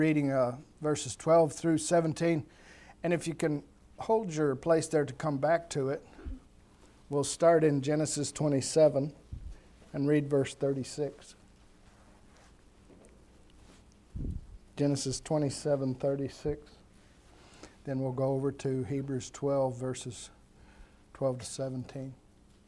reading verses 12 through 17. And if you can hold your place there to come back to it, we'll start in Genesis 27 and read verse 36. Genesis 27:36. Then we'll go over to Hebrews 12, verses 12 to 17. I'm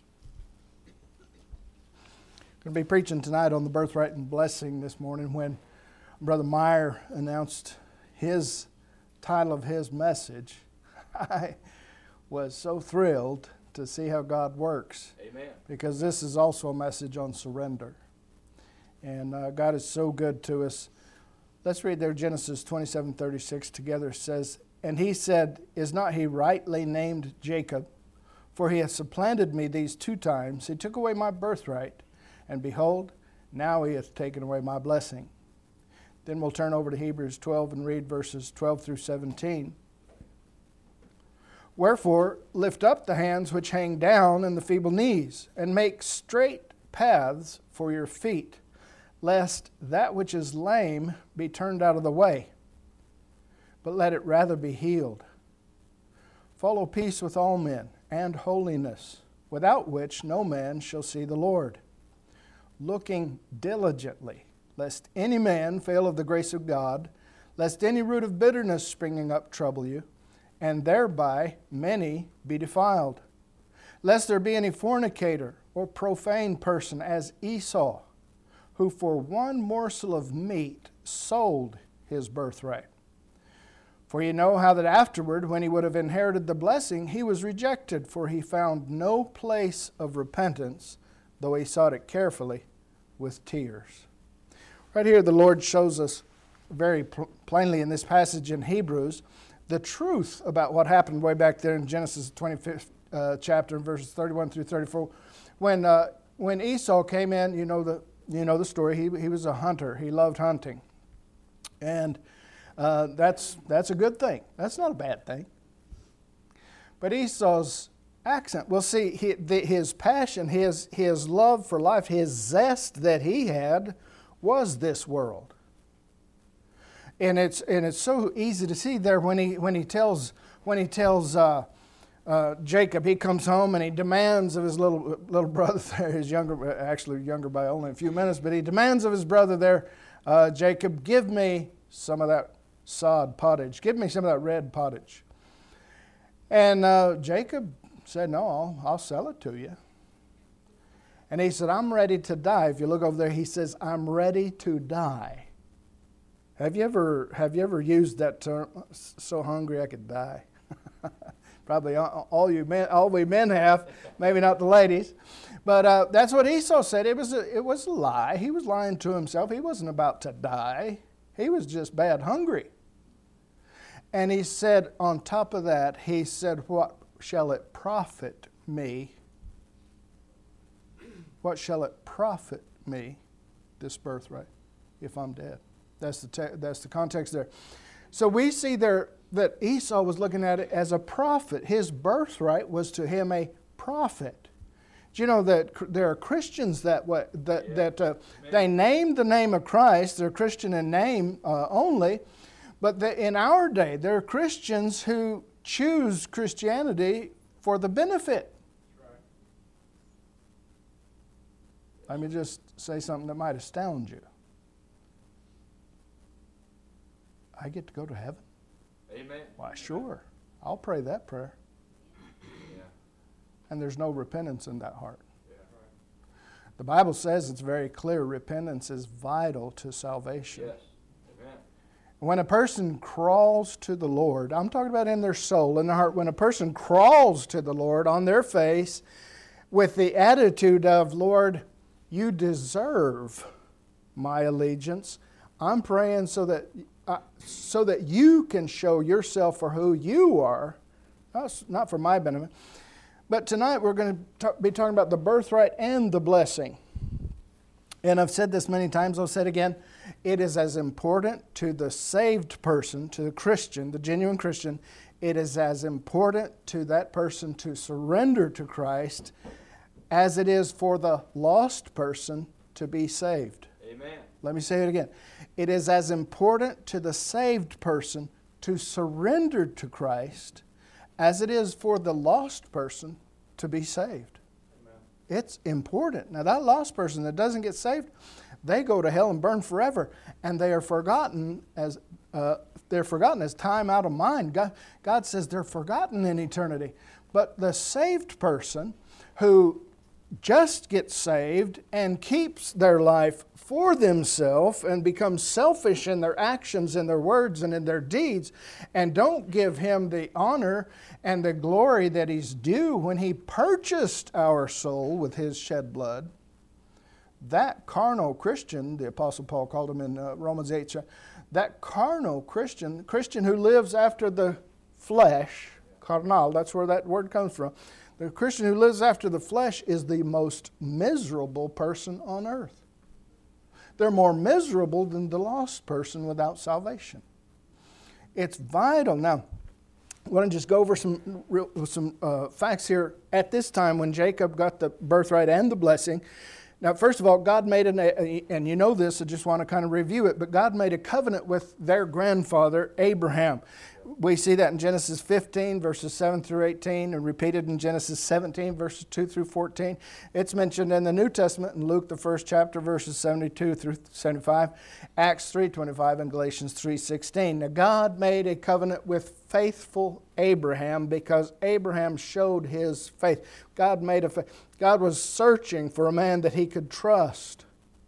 going to be preaching tonight on the birthright and blessing this morning. When Brother Meyer announced his title of his message, I was so thrilled to see how God works. Amen. Because this is also a message on surrender. And God is so good to us. Let's read there Genesis 27:36 together. It says, "And he said, Is not he rightly named Jacob? For he hath supplanted me these 2 times. He took away my birthright, and behold, now he hath taken away my blessing." Then we'll turn over to Hebrews 12 and read verses 12 through 17. "Wherefore lift up the hands which hang down and the feeble knees, and make straight paths for your feet, lest that which is lame be turned out of the way, but let it rather be healed. Follow peace with all men, and holiness, without which no man shall see the Lord. Looking diligently, lest any man fail of the grace of God, lest any root of bitterness springing up trouble you, and thereby many be defiled. Lest there be any fornicator or profane person as Esau, who for one morsel of meat sold his birthright. For you know how that afterward, when he would have inherited the blessing, he was rejected, for he found no place of repentance, though he sought it carefully with tears." Right here, the Lord shows us very plainly in this passage in Hebrews the truth about what happened way back there in Genesis 25th chapter, verses 31 through 34. When Esau came in, you know the story. He was a hunter. He loved hunting, and that's a good thing. That's not a bad thing. But Esau's accent, we'll see his passion, his love for life, his zest that he had was this world. And it's so easy to see there when he tells Jacob, he comes home and he demands of his little brother there, his younger by only a few minutes, but he demands of his brother there, Jacob, give me some of that sod pottage, give me some of that red pottage. And Jacob said, no, I'll sell it to you. And he said, I'm ready to die. If you look over there, he says, I'm ready to die. Have you ever used that term, so hungry I could die? Probably all we men have, maybe not the ladies. But that's what Esau said. It was a lie. He was lying to himself. He wasn't about to die. He was just bad hungry. And he said, on top of that, he said, what shall it profit me? What shall it profit me, this birthright, if I'm dead? That's the context there. So we see there that Esau was looking at it as a profit. His birthright was to him a profit. Do you know that there are Christians that they name the name of Christ, they're Christian in name only, but in our day there are Christians who choose Christianity for the benefit. Let me just say something that might astound you. I get to go to heaven? Amen. Why, sure. I'll pray that prayer. Yeah. And there's no repentance in that heart. Yeah, right. The Bible says it's very clear repentance is vital to salvation. Yes. Amen. When a person crawls to the Lord, I'm talking about in their soul, in their heart, when a person crawls to the Lord on their face with the attitude of, Lord, you deserve my allegiance. I'm praying so that you can show yourself for who you are, not for my benefit. But tonight we're going to be talking about the birthright and the blessing. And I've said this many times, I'll say it again. It is as important to the saved person, to the Christian, the genuine Christian, it is as important to that person to surrender to Christ as it is for the lost person to be saved. Amen. Let me say it again. It is as important to the saved person to surrender to Christ as it is for the lost person to be saved. Amen. It's important. Now, that lost person that doesn't get saved, they go to hell and burn forever, and they are forgotten as time out of mind. God says they're forgotten in eternity. But the saved person who just gets saved and keeps their life for themselves and becomes selfish in their actions and their words and in their deeds and don't give Him the honor and the glory that He's due when He purchased our soul with His shed blood, that carnal Christian, the Apostle Paul called him in Romans 8, that carnal Christian who lives after the flesh, carnal, that's where that word comes from. The Christian who lives after the flesh is the most miserable person on earth. They're more miserable than the lost person without salvation. It's vital. Now, I want to just go over some facts here. At this time, when Jacob got the birthright and the blessing, now, first of all, God made and you know this, I just want to kind of review it, but God made a covenant with their grandfather, Abraham. We see that in Genesis 15, verses 7 through 18, and repeated in Genesis 17, verses 2 through 14. It's mentioned in the New Testament in Luke, the first chapter, verses 72 through 75, Acts 3:25, and Galatians 3:16. Now, God made a covenant with faithful Abraham because Abraham showed his faith. God was searching for a man that He could trust.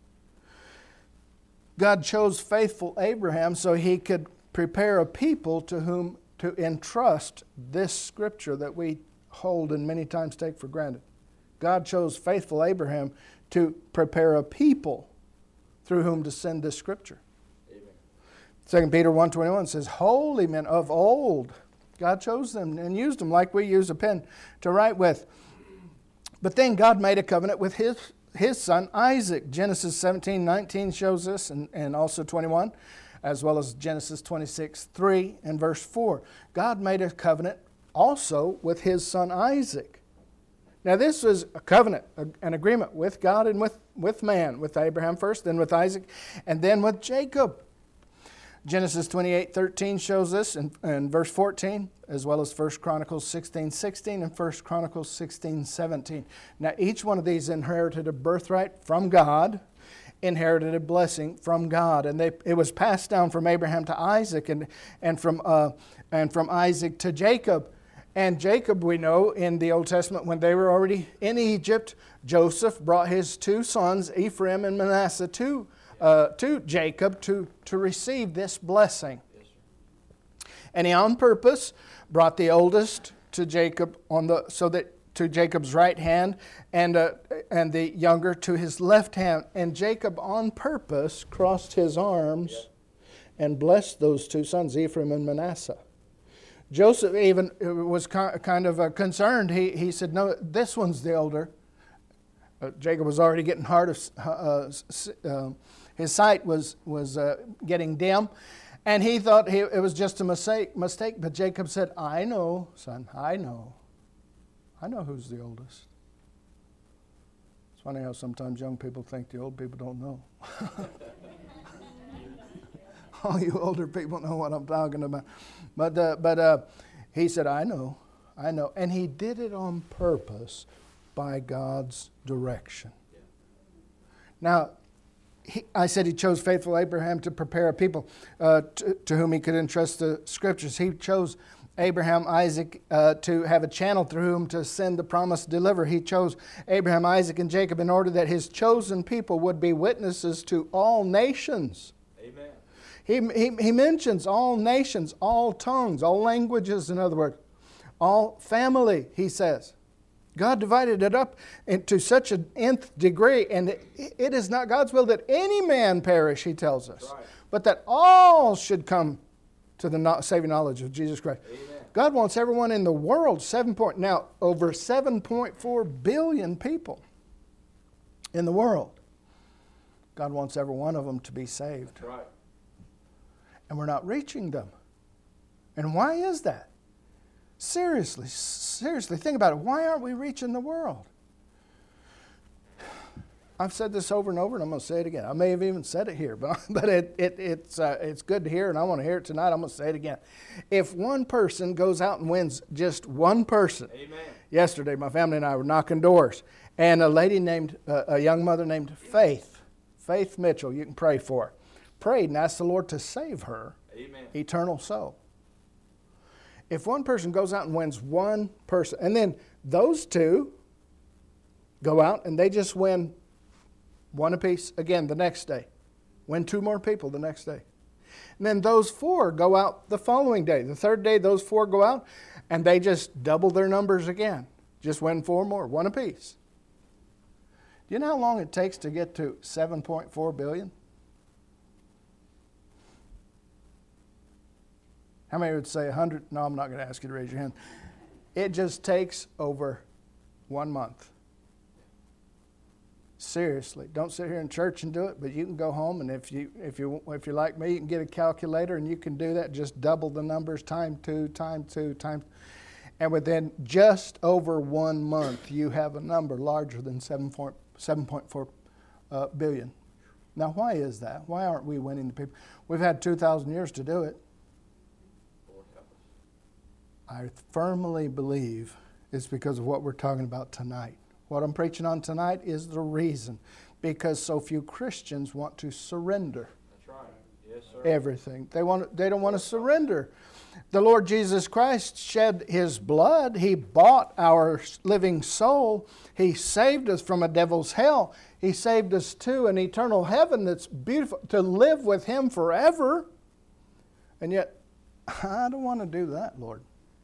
God chose faithful Abraham so He could prepare a people to whom to entrust this scripture that we hold and many times take for granted. God chose faithful Abraham to prepare a people through whom to send this scripture. Amen. 2 Peter 1:21 says, holy men of old. God chose them and used them like we use a pen to write with. But then God made a covenant with his son Isaac. Genesis 17:19 shows this, and also 21. As well as Genesis 26:3 and verse 4. God made a covenant also with His son Isaac. Now this was a covenant, an agreement with God and with man, with Abraham first, then with Isaac, and then with Jacob. Genesis 28:13 shows this in verse 14, as well as 1 Chronicles 16:16 and 1 Chronicles 16:17. Now each one of these inherited a birthright from God, inherited a blessing from God, and it was passed down from Abraham to Isaac, and from Isaac to Jacob. And Jacob, we know in the Old Testament, when they were already in Egypt, Joseph brought his two sons, Ephraim and Manasseh, to Jacob to receive this blessing. Yes, sir. And he on purpose brought the oldest to Jacob to Jacob's right hand, and the younger to his left hand. And Jacob on purpose crossed his arms and blessed those two sons, Ephraim and Manasseh. Joseph even was kind of concerned. He said, no, this one's the older. Jacob was already getting hard of his sight was getting dim, and he thought it was just a mistake. But Jacob said, I know, son, I know who's the oldest. It's funny how sometimes young people think the old people don't know. All you older people know what I'm talking about. But he said, I know. And he did it on purpose by God's direction. Yeah. Now, I said he chose faithful Abraham to prepare a people to whom he could entrust the scriptures. He chose Abraham, Isaac, to have a channel through whom to send the promised deliverer. He chose Abraham, Isaac, and Jacob in order that his chosen people would be witnesses to all nations. Amen. He mentions all nations, all tongues, all languages, in other words, all family, he says. God divided it up into such an nth degree, and it is not God's will that any man perish, he tells us, Right. but that all should come to the saving knowledge of Jesus Christ. Amen. God wants everyone in the world, over 7.4 billion people in the world. God wants every one of them to be saved. That's right. And we're not reaching them. And why is that? Seriously, think about it. Why aren't we reaching the world? I've said this over and over, and I'm going to say it again. I may have even said it here, but it's good to hear, and I want to hear it tonight. I'm going to say it again. If one person goes out and wins, just one person. Amen. Yesterday, my family and I were knocking doors, and a young mother named Faith Mitchell, you can pray for her, prayed and asked the Lord to save her eternal soul. If one person goes out and wins one person, and then those two go out and they just win one apiece again the next day. Win two more people the next day. And then those four go out the following day. The third day, those four go out and they just double their numbers again. Just win four more, one apiece. Do you know how long it takes to get to 7.4 billion? How many would say 100? No, I'm not going to ask you to raise your hand. It just takes over 1 month. Seriously, don't sit here in church and do it, but you can go home, and if you're like me, you can get a calculator and you can do that. Just double the numbers, times 2, and within just over 1 month, you have a number larger than 7.4 billion. Now, why is that? Why aren't we winning the people? We've had 2,000 years to do it. I firmly believe it's because of what we're talking about tonight. What I'm preaching on tonight is the reason, because so few Christians want to surrender. That's right. Yes, sir. Everything. They don't want to surrender. The Lord Jesus Christ shed His blood. He bought our living soul. He saved us from a devil's hell. He saved us to an eternal heaven that's beautiful, to live with Him forever. And yet, I don't want to do that, Lord.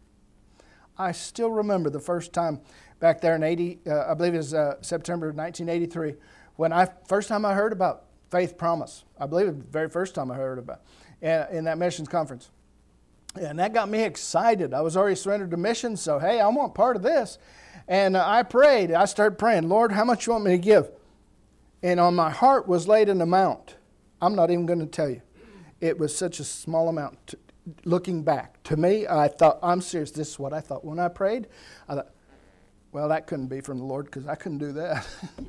I still remember the first time back there in I believe it was September 1983, when first time I heard about Faith Promise. I believe it was the very first time I heard about it in that missions conference. And that got me excited. I was already surrendered to missions, so hey, I want part of this. And I prayed. I started praying, Lord, how much you want me to give? And on my heart was laid an amount. I'm not even going to tell you. It was such a small amount. Looking back, to me, I thought, I'm serious, this is what I thought. When I prayed, I thought, well, that couldn't be from the Lord because I couldn't do that.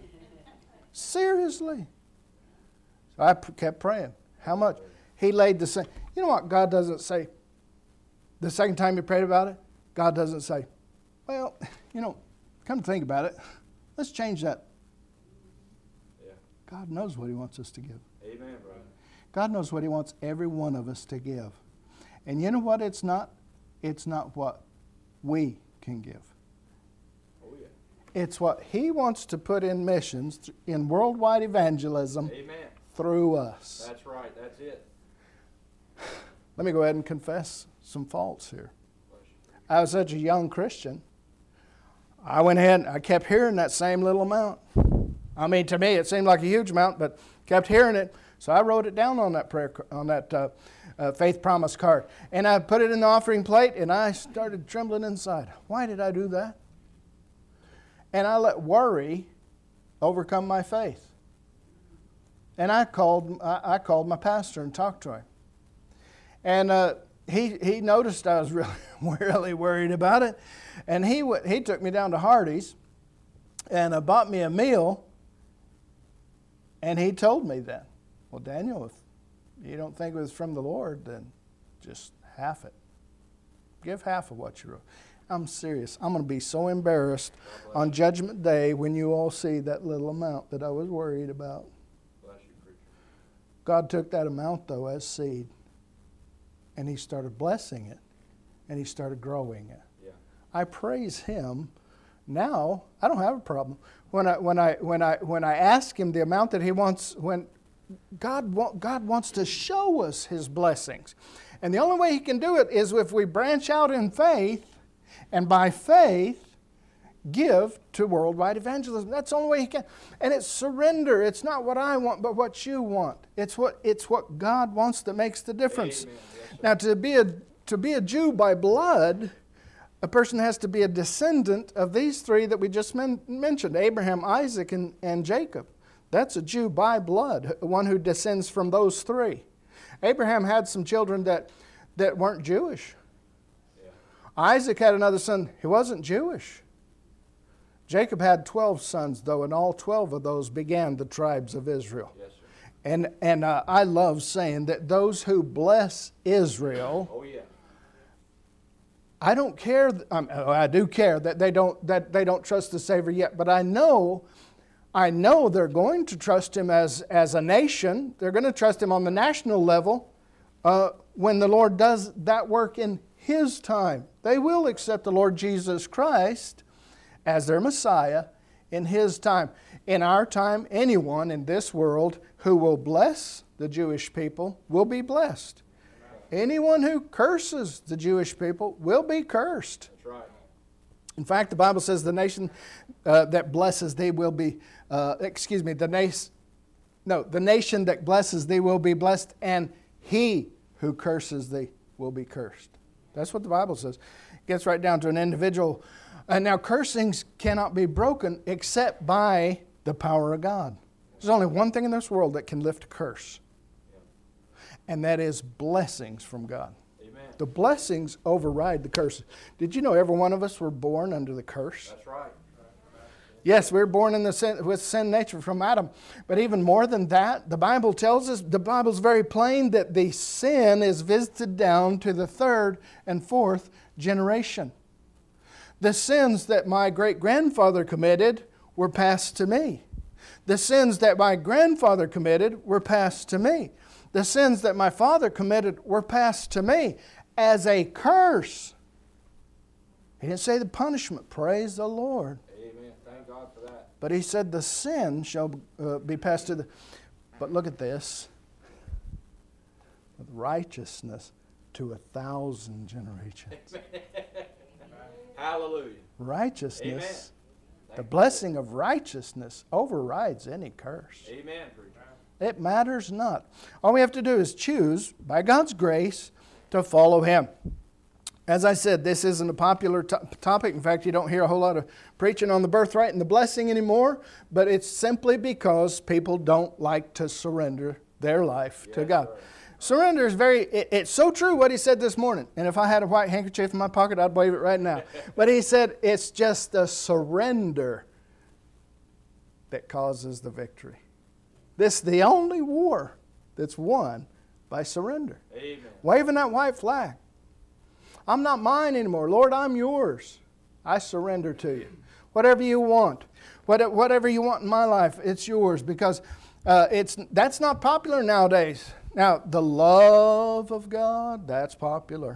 Seriously. So I kept praying. How much? He laid the same. You know what God doesn't say? The second time you prayed about it, God doesn't say, well, come to think about it, let's change that. Yeah. God knows what He wants us to give. Amen, brother. God knows what He wants every one of us to give. And you know what it's not? It's not what we can give. Oh, yeah. It's what He wants to put in missions, in worldwide evangelism, Amen. through us. That's right. That's it. Let me go ahead and confess some faults here. I was such a young Christian. I went ahead and I kept hearing that same little amount. I mean, to me, it seemed like a huge amount, but kept hearing it. So I wrote it down on that faith promise card. And I put it in the offering plate, and I started trembling inside. Why did I do that? And I let worry overcome my faith. And I called my pastor and talked to him. And he noticed I was really, really worried about it. And he took me down to Hardee's and bought me a meal. And he told me then, well, Daniel, if you don't think it was from the Lord, then just half it. Give half of what you wrote. I'm serious. I'm going to be so embarrassed on Judgment Day when you all see that little amount that I was worried about. Bless you, preacher. God took that amount, though, as seed, and He started blessing it, and He started growing it. Yeah. I praise Him. Now I don't have a problem when I ask Him the amount that He wants. When God wants to show us His blessings. And the only way He can do it is if we branch out in faith, and by faith give to worldwide evangelism. That's the only way He can. And it's surrender. It's not what I want, but what you want. It's what God wants that makes the difference. Amen. Yes, now, to be a Jew by blood, a person has to be a descendant of these three that we just mentioned, Abraham, Isaac, and Jacob. That's a Jew by blood, one who descends from those three. Abraham had some children that weren't Jewish. Yeah. Isaac had another son. He wasn't Jewish. Jacob had 12 sons, though, and all 12 of those began the tribes of Israel. Yes, sir. And I love saying that those who bless Israel, Oh, yeah. I don't care. I do care that they don't trust the Savior yet, but I know they're going to trust Him as a nation. They're going to trust Him on the national level when the Lord does that work in His time. They will accept the Lord Jesus Christ as their Messiah in His time. In our time, anyone in this world who will bless the Jewish people will be blessed. Anyone who curses the Jewish people will be cursed. That's right. In fact, the Bible says the nation that blesses thee will be, the nation that blesses thee will be blessed, and he who curses thee will be cursed. That's what the Bible says. It gets right down to an individual. Now, cursings cannot be broken except by the power of God. There's only one thing in this world that can lift a curse, and that is blessings from God. Amen. The blessings override the curses. Did you know every one of us were born under the curse? That's right. Yes, we were born in with sin nature from Adam. But even more than that, the Bible tells us, the Bible's very plain that the sin is visited down to the third and fourth generation. The sins that my great-grandfather committed were passed to me. The sins that my grandfather committed were passed to me. The sins that my father committed were passed to me as a curse. He didn't say the punishment. Praise the Lord. Amen. Thank God for that. But he said the sin shall be passed to the... But look at this. With righteousness to 1,000 generations. Hallelujah. Righteousness, Amen. the blessing of righteousness overrides any curse. Amen, preacher. It matters not. All we have to do is choose, by God's grace, to follow Him. As I said, this isn't a popular topic. In fact, you don't hear a whole lot of preaching on the birthright and the blessing anymore, but it's simply because people don't like to surrender their life to God. Sir. Surrender is it's so true what he said this morning. And if I had a white handkerchief in my pocket, I'd wave it right now. But he said it's just the surrender that causes the victory. This is the only war that's won by surrender. Amen. Waving that white flag. I'm not mine anymore. Lord, I'm yours. I surrender to you. Whatever you want. Whatever you want in my life, it's yours. Because that's not popular nowadays. Now, the love of God, that's popular.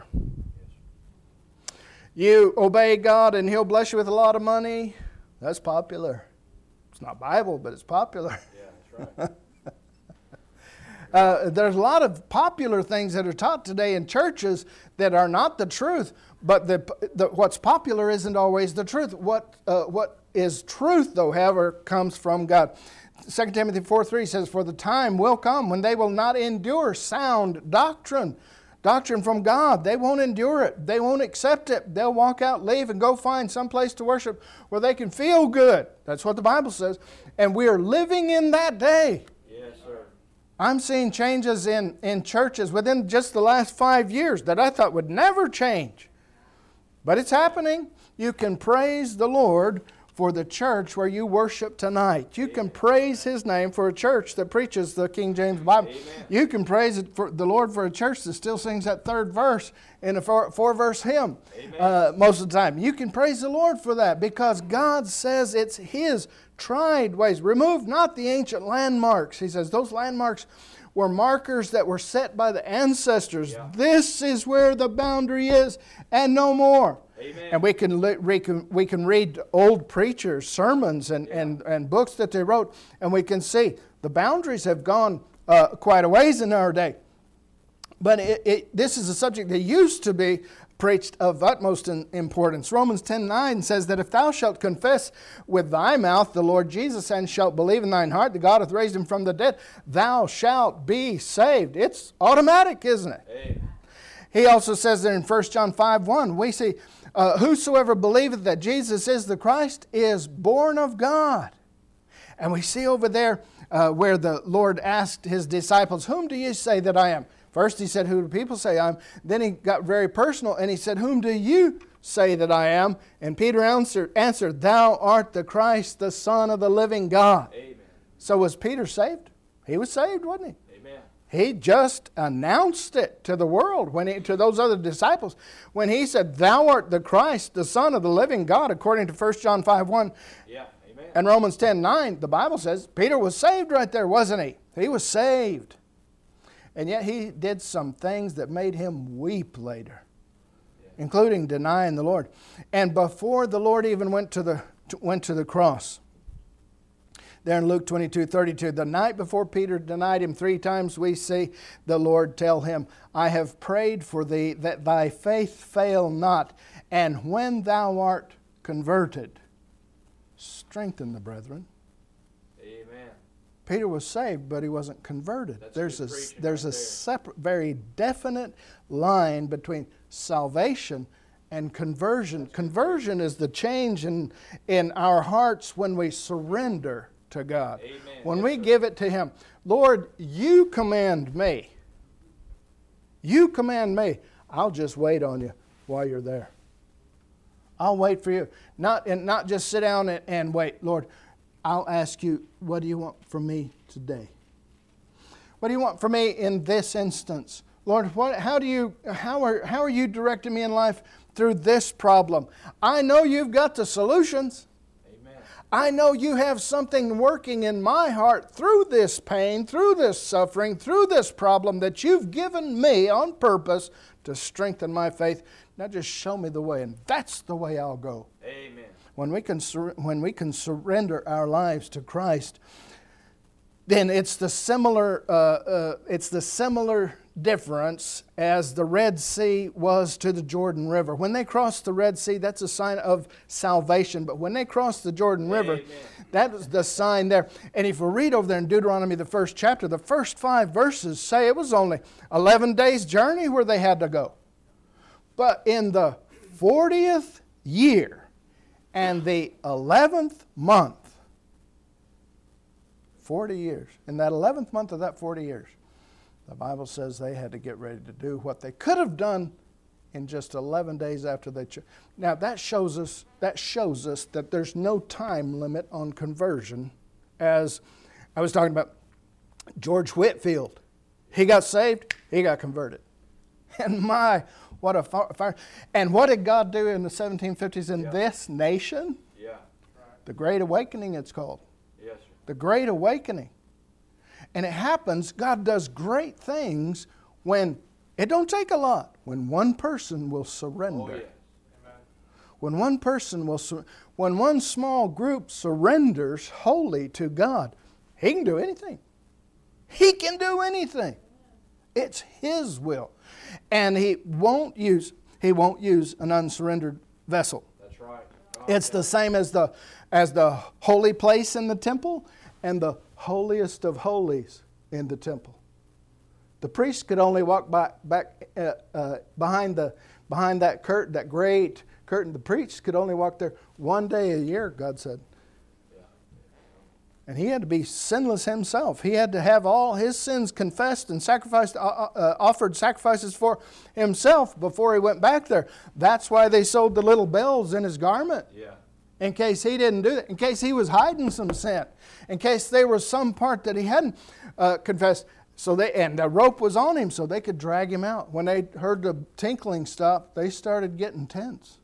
You obey God and He'll bless you with a lot of money, that's popular. It's not Bible, but it's popular. Yeah, that's right. There's a lot of popular things that are taught today in churches that are not the truth, but what's popular isn't always the truth. What is truth, though, however, comes from God. 2 Timothy 4:3 says, "For the time will come when they will not endure sound doctrine." Doctrine from God. They won't endure it. They won't accept it. They'll walk out, leave, and go find some place to worship where they can feel good. That's what the Bible says. And we are living in that day. Yes, sir. I'm seeing changes in churches within just the last 5 years that I thought would never change. But it's happening. You can praise the Lord for the church where you worship tonight. You can praise His name for a church that preaches the King James Bible. Amen. You can praise it for the Lord for a church that still sings that third verse in a four-verse hymn most of the time. You can praise the Lord for that because God says it's His tried ways. Remove not the ancient landmarks. He says those landmarks were markers that were set by the ancestors. Yeah. This is where the boundary is and no more. Amen. And we can read old preachers' sermons and books that they wrote, and we can see the boundaries have gone quite a ways in our day. But this is a subject that used to be preached of utmost importance. Romans 10:9 says that if thou shalt confess with thy mouth the Lord Jesus and shalt believe in thine heart that God hath raised Him from the dead, thou shalt be saved. It's automatic, isn't it? Amen. He also says there in 1 John 5:1, we see, whosoever believeth that Jesus is the Christ is born of God. And we see over there where the Lord asked His disciples, whom do you say that I am? First he said, who do people say I am? Then he got very personal and he said, whom do you say that I am? And Peter answered, thou art the Christ, the Son of the living God. Amen. So was Peter saved? He was saved, wasn't he? Amen. He just announced it to the world, to those other disciples. When he said, thou art the Christ, the Son of the living God, according to 1 John 5:1 Yeah. Amen. and Romans 10:9, the Bible says Peter was saved right there, wasn't he? He was saved. And yet he did some things that made him weep later, including denying the Lord. And before the Lord even went to the cross, there in Luke 22:32, the night before Peter denied him 3 times, we see the Lord tell him, I have prayed for thee that thy faith fail not, and when thou art converted, strengthen the brethren. Amen. Peter was saved, but he wasn't converted. That's There's good a preaching there's right a there. separate, very definite line between salvation and conversion. Conversion is the change in our hearts when we surrender to God. Amen. When Yes, we sir. give it to Him. Lord, you command me. You command me. I'll just wait on you while you're there. I'll wait for you. Not just sit down and wait. Lord, I'll ask you, what do you want from me today? What do you want from me in this instance? Lord, how are you directing me in life through this problem? I know you've got the solutions. Amen. I know you have something working in my heart through this pain, through this suffering, through this problem that you've given me on purpose to strengthen my faith. Now just show me the way, and that's the way I'll go. Amen. When we can surrender our lives to Christ, then it's the similar difference as the Red Sea was to the Jordan River. When they crossed the Red Sea, that's a sign of salvation. But when they crossed the Jordan River, Amen. that was the sign there. And if we read over there in Deuteronomy, the 1st chapter, the first 5 verses say it was only 11 days' journey where they had to go. But in the 40th year and the 11th month, 40 years, in that 11th month of that 40 years, the Bible says they had to get ready to do what they could have done in just 11 days after they chose. Now that shows us that there's no time limit on conversion. As I was talking about George Whitefield, he got saved, he got converted. And what a fire. And what did God do in the 1750s in this nation? Yeah. The Great Awakening, it's called. Yes, sir. The Great Awakening. And it happens, God does great things when it don't take a lot, when one person will surrender. Oh, yes. When one person when one small group surrenders wholly to God, He can do anything. He can do anything. It's His will. And He won't use an unsurrendered vessel. That's right. It's the same as the holy place in the temple and the holiest of holies in the temple. The priest could only walk back behind that curtain, that great curtain. The priest could only walk there one day a year, God said. And he had to be sinless himself. He had to have all his sins confessed and sacrificed, offered sacrifices for himself before he went back there. That's why they sewed the little bells in his garment. Yeah. In case he didn't do that. In case he was hiding some sin. In case there was some part that he hadn't confessed. And the rope was on him so they could drag him out. When they heard the tinkling stop, they started getting tense.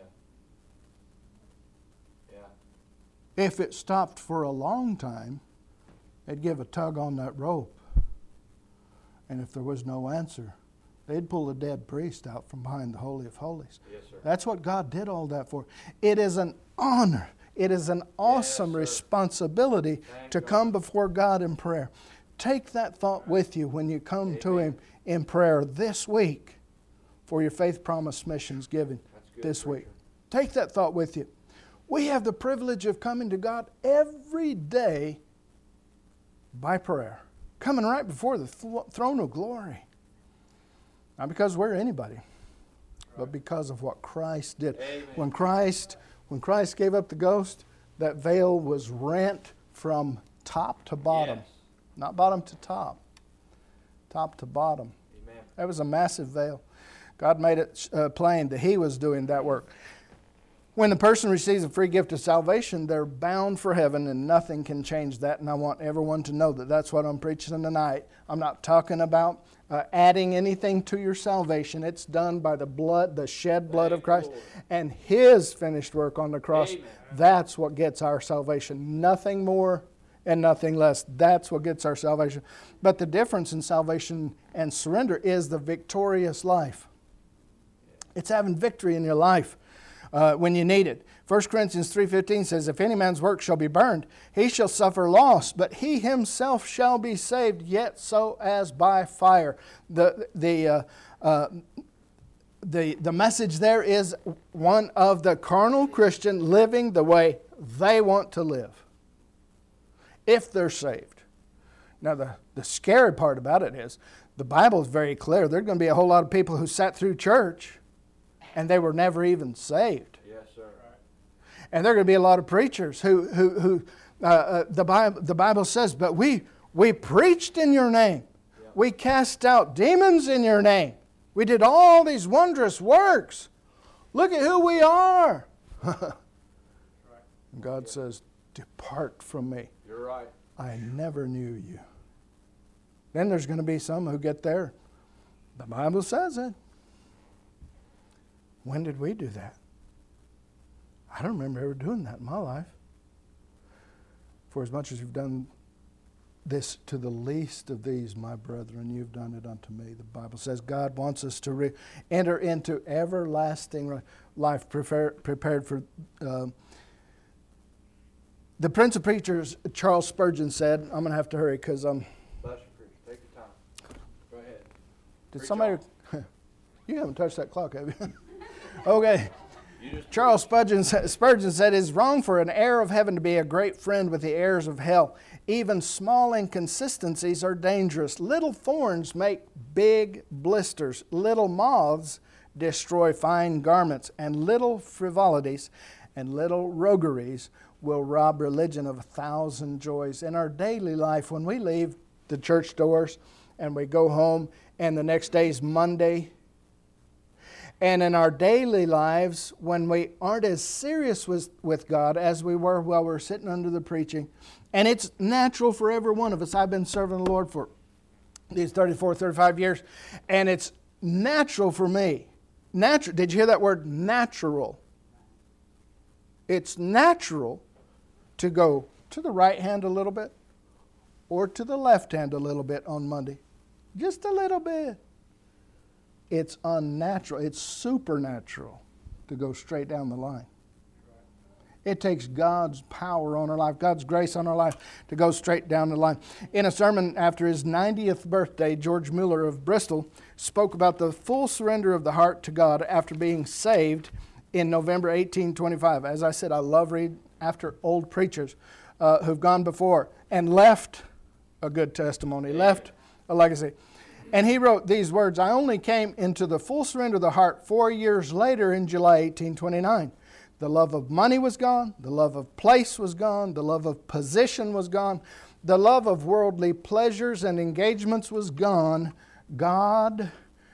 If it stopped for a long time, they'd give a tug on that rope. And if there was no answer, they'd pull the dead priest out from behind the Holy of Holies. Yes, sir. That's what God did all that for. It is an honor. It is an awesome responsibility to come before God in prayer. Take that thought with you when you come to Him in prayer this week for your Faith Promise Missions giving this week. Take that thought with you. We have the privilege of coming to God every day by prayer, coming right before the throne of glory. Not because we're anybody, but because of what Christ did. Amen. When Christ gave up the ghost, that veil was rent from top to bottom. Yes. Not bottom to top, top to bottom. Amen. That was a massive veil. God made it plain that He was doing that work. When the person receives a free gift of salvation, they're bound for heaven, and nothing can change that. And I want everyone to know that that's what I'm preaching tonight. I'm not talking about adding anything to your salvation. It's done by the blood, the shed blood of Christ, and His finished work on the cross. Amen. That's what gets our salvation. Nothing more and nothing less. That's what gets our salvation. But the difference in salvation and surrender is the victorious life. It's having victory in your life when you need it. 1 Corinthians 3:15 says, if any man's work shall be burned, he shall suffer loss, but he himself shall be saved, yet so as by fire. The message there is one of the carnal Christian living the way they want to live, if they're saved. Now, the scary part about it is the Bible is very clear. There are going to be a whole lot of people who sat through church and they were never even saved. Yes, sir. And there are going to be a lot of preachers who the Bible says, but we preached in your name. Yep. We cast out demons in your name. We did all these wondrous works. Look at who we are. God says, depart from me. You're right. I never knew you. Then there's going to be some who get there. The Bible says it. When did we do that? I don't remember ever doing that in my life. For as much as you've done this to the least of these, my brethren, you've done it unto me. The Bible says God wants us to enter into everlasting life prepared for... the Prince of Preachers, Charles Spurgeon, said, I'm going to have to hurry because Bless you, preacher. Take your time. Go ahead. did Preach somebody... on. You haven't touched that clock, have you? Okay. Charles Spurgeon said, it is wrong for an heir of heaven to be a great friend with the heirs of hell. Even small inconsistencies are dangerous. Little thorns make big blisters. Little moths destroy fine garments. And little frivolities and little rogueries will rob religion of 1,000 joys. In our daily life, when we leave the church doors and we go home and the next day's Monday, and in our daily lives, when we aren't as serious with God as we were while we were sitting under the preaching, and it's natural for every one of us. I've been serving the Lord for these 34, 35 years, and it's natural for me. Natural. Did you hear that word, natural? It's natural to go to the right hand a little bit or to the left hand a little bit on Monday. Just a little bit. It's unnatural. It's supernatural to go straight down the line. It takes God's power on our life, God's grace on our life to go straight down the line. In a sermon after his 90th birthday, George Mueller of Bristol spoke about the full surrender of the heart to God after being saved in November 1825. As I said, I love reading after old preachers who've gone before and left a good testimony, left a legacy. And he wrote these words, I only came into the full surrender of the heart 4 years later in July 1829. The love of money was gone. The love of place was gone. The love of position was gone. The love of worldly pleasures and engagements was gone. God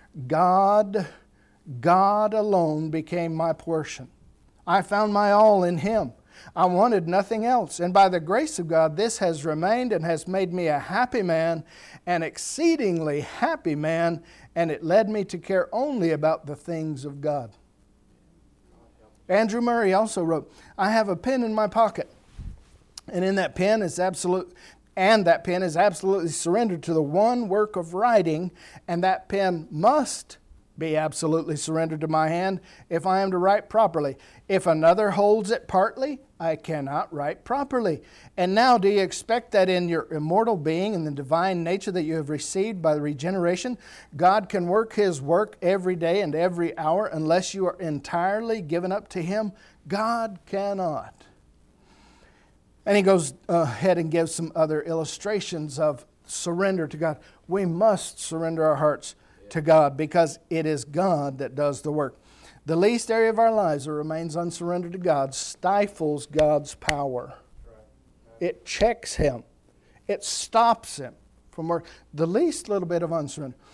alone became my portion. I found my all in Him. I wanted nothing else. And by the grace of God, this has remained and has made me a happy man, an exceedingly happy man, and it led me to care only about the things of God. Andrew Murray also wrote, I have a pen in my pocket, and that pen is absolutely surrendered to the one work of writing, and that pen must be absolutely surrendered to my hand if I am to write properly. If another holds it partly, I cannot write properly. And now do you expect that in your immortal being and the divine nature that you have received by the regeneration, God can work His work every day and every hour unless you are entirely given up to Him? God cannot. And he goes ahead and gives some other illustrations of surrender to God. We must surrender our hearts to God because it is God that does the work. The least area of our lives that remains unsurrendered to God stifles God's power. It checks Him. It stops Him from work. The least little bit of unsurrender.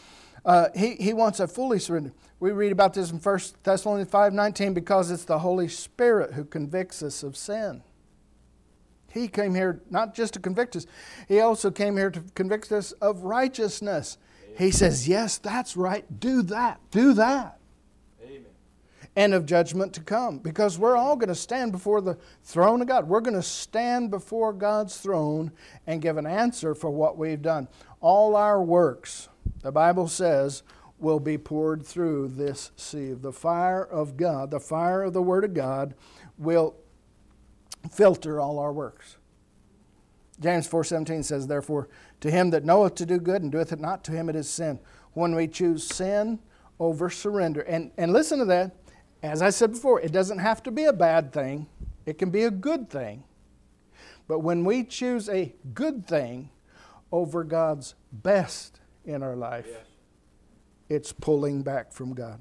He wants a fully surrender. We read about this in 1 Thessalonians 5:19, because it's the Holy Spirit who convicts us of sin. He came here not just to convict us, He also came here to convict us of righteousness. He says, yes, that's right, do that, do that. Amen. And of judgment to come, because we're all going to stand before the throne of God. We're going to stand before God's throne and give an answer for what we've done. All our works, the Bible says, will be poured through this sieve. The fire of God, the fire of the Word of God, will filter all our works. James 4:17 says, therefore, to him that knoweth to do good and doeth it not, to him it is sin. When we choose sin over surrender. And listen to that. As I said before, it doesn't have to be a bad thing. It can be a good thing. But when we choose a good thing over God's best in our life, Yes. it's pulling back from God.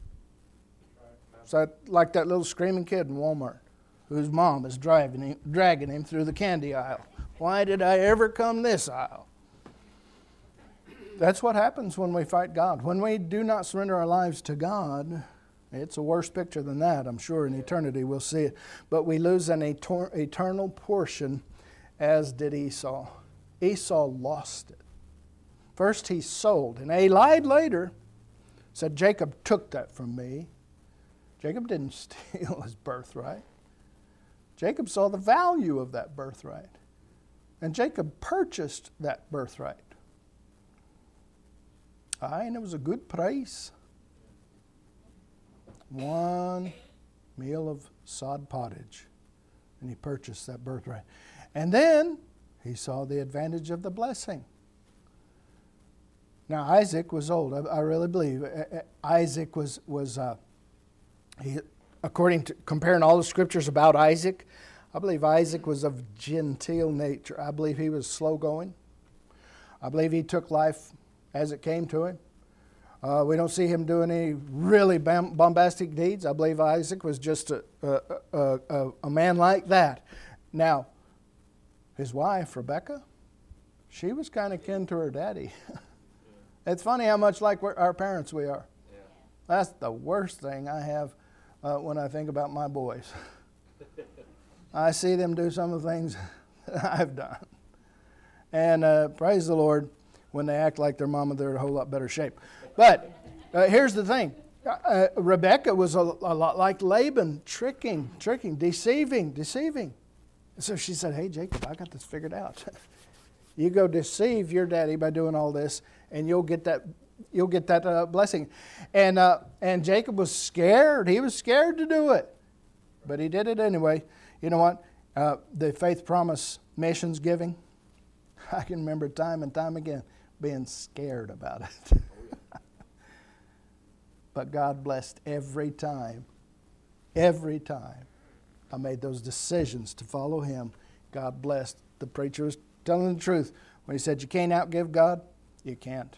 So like that little screaming kid in Walmart whose mom is dragging him through the candy aisle. Why did I ever come this aisle? That's what happens when we fight God. When we do not surrender our lives to God, it's a worse picture than that. I'm sure in eternity we'll see it. But we lose an eternal portion, as did Esau. Esau lost it. First he sold, and he lied later, said, Jacob took that from me. Jacob didn't steal his birthright. Jacob saw the value of that birthright. And Jacob purchased that birthright. And it was a good price. 1 meal of sod pottage. And he purchased that birthright. And then he saw the advantage of the blessing. Now Isaac was old. I really believe Isaac was according to comparing all the scriptures about Isaac, I believe Isaac was of genteel nature. I believe he was slow going. I believe he took life as it came to him. We don't see him doing any really bombastic deeds. I believe Isaac was just a man like that. Now, his wife, Rebekah, she was kind of kin to her daddy. It's funny how much like our parents we are. Yeah. That's the worst thing I have when I think about my boys. I see them do some of the things that I've done. And praise the Lord, when they act like their mama, they're in a whole lot better shape. But here's the thing. Rebekah was a lot like Laban, tricking, deceiving. So she said, hey, Jacob, I got this figured out. You go deceive your daddy by doing all this, and you'll get that blessing. And Jacob was scared. He was scared to do it. But he did it anyway. You know what? The faith promise missions giving, I can remember time and time again being scared about it. But God blessed every time. Every time I made those decisions to follow Him, God blessed. The preacher was telling the truth when he said, you can't outgive God. You can't.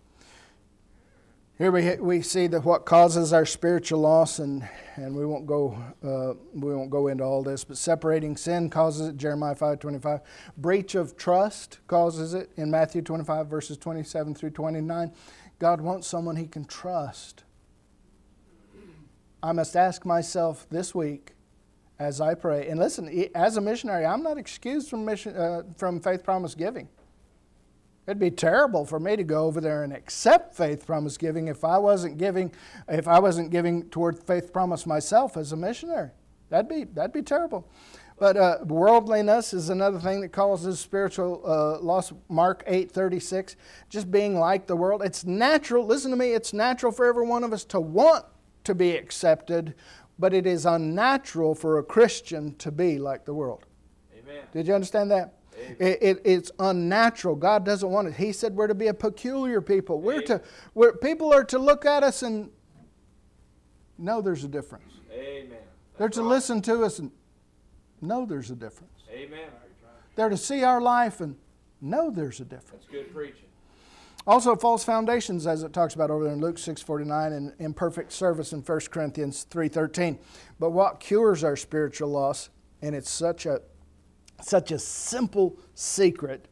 Here we see that what causes our spiritual loss, and we won't go into all this, but separating sin causes it, Jeremiah 5:25. Breach of trust causes it in Matthew 25, verses 27 through 29. God wants someone He can trust. I must ask myself this week as I pray, and listen, as a missionary, I'm not excused from faith promise giving. It'd be terrible for me to go over there and accept faith promise giving if I wasn't giving toward faith promise myself as a missionary. That'd be terrible. But worldliness is another thing that causes spiritual loss. Mark 8:36, just being like the world. It's natural. Listen to me. It's natural for every one of us to want to be accepted, but it is unnatural for a Christian to be like the world. Amen. Did you understand that? It's unnatural. God doesn't want it. He said we're to be a peculiar people. People are to look at us and know there's a difference. Amen. They're to listen to us and know there's a difference. Amen. They're to see our life and know there's a difference. That's good preaching. Also, false foundations, as it talks about over there in Luke 6:49 and imperfect service in 1 Corinthians 3:13. But what cures our spiritual loss, and it's such a simple secret,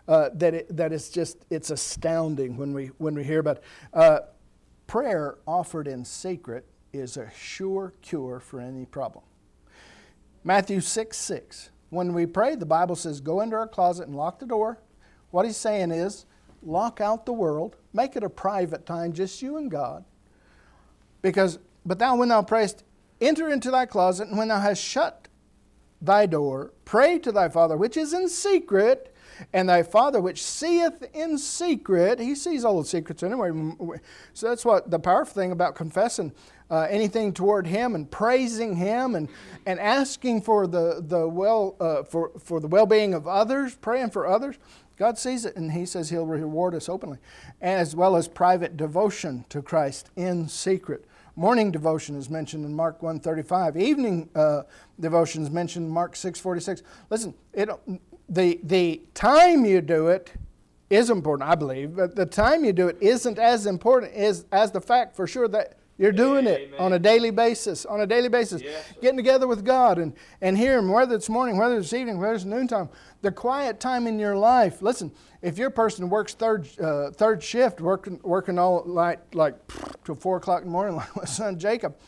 it's astounding when we hear about it. Prayer offered in secret is a sure cure for any problem. Matthew 6:6. When we pray, the Bible says, go into our closet and lock the door. What he's saying is, lock out the world. Make it a private time, just you and God. But thou, when thou prayest, enter into thy closet, and when thou hast shut thy door, pray to thy Father which is in secret, and thy Father which seeth in secret, he sees all the secrets anyway. So that's what the powerful thing about confessing anything toward him and praising him and asking for the well-being of others, praying for others. God sees it, and he says he'll reward us openly, as well as private devotion to Christ in secret. Morning devotion is mentioned in Mark 1:35. Evening devotion is mentioned in Mark 6:46. Listen, the time you do it is important, I believe, but the time you do it isn't as important as the fact for sure that you're doing it on a daily basis. Yes, getting together with God and hearing, whether it's morning, whether it's evening, whether it's noontime, the quiet time in your life. Listen, if you're a person who works third shift, working all night, like till 4 o'clock in the morning, like my son Jacob,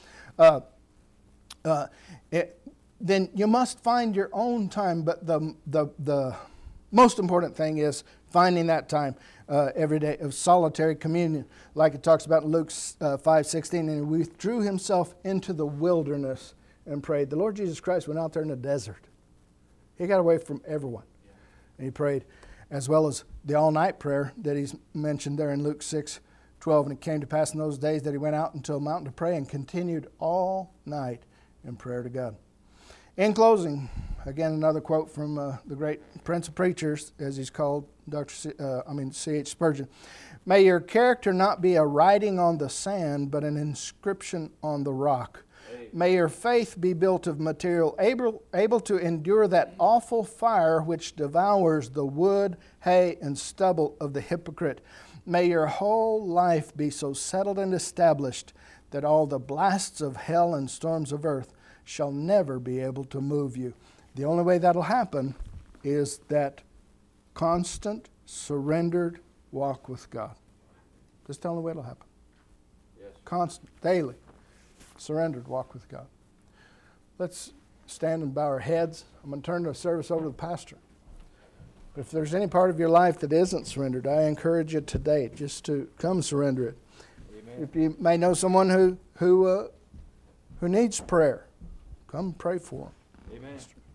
then you must find your own time. But the most important thing is finding that time every day of solitary communion, like it talks about in Luke 5:16. And he withdrew himself into the wilderness and prayed. The Lord Jesus Christ went out there in the desert. He got away from everyone. And he prayed, as well as the all-night prayer that he's mentioned there in Luke 6:12. And it came to pass in those days that he went out into a mountain to pray and continued all night in prayer to God. In closing, again, another quote from the great Prince of Preachers, as he's called, C.H. Spurgeon. May your character not be a writing on the sand, but an inscription on the rock. May your faith be built of material able to endure that awful fire which devours the wood, hay, and stubble of the hypocrite. May your whole life be so settled and established that all the blasts of hell and storms of earth shall never be able to move you. The only way that'll happen is that constant, surrendered walk with God. That's the only way it'll happen. Yes. Constant, daily, surrendered walk with God. Let's stand and bow our heads. I'm going to turn the service over to the pastor. But if there's any part of your life that isn't surrendered, I encourage you today just to come surrender it. Amen. If you may know someone who needs prayer, come pray for them. Amen.